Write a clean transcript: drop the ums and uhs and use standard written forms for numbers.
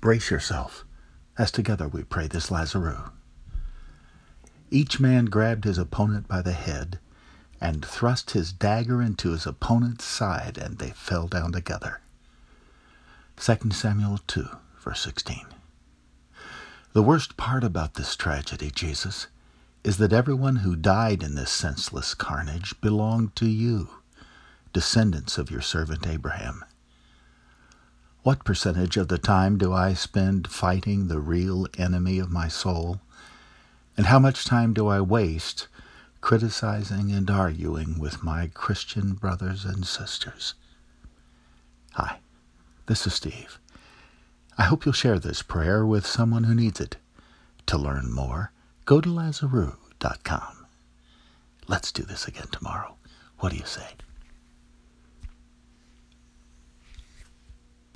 Brace yourself, as together we pray this Lazarus. Each man grabbed his opponent by the head and thrust his dagger into his opponent's side, and they fell down together. 2 Samuel 2, verse 16. The worst part about this tragedy, Jesus, is that everyone who died in this senseless carnage belonged to you, descendants of your servant Abraham. What percentage of the time do I spend fighting the real enemy of my soul? And how much time do I waste criticizing and arguing with my Christian brothers and sisters? Hi, this is Steve. I hope you'll share this prayer with someone who needs it. To learn more, go to Lazarus.com. Let's do this again tomorrow. What do you say?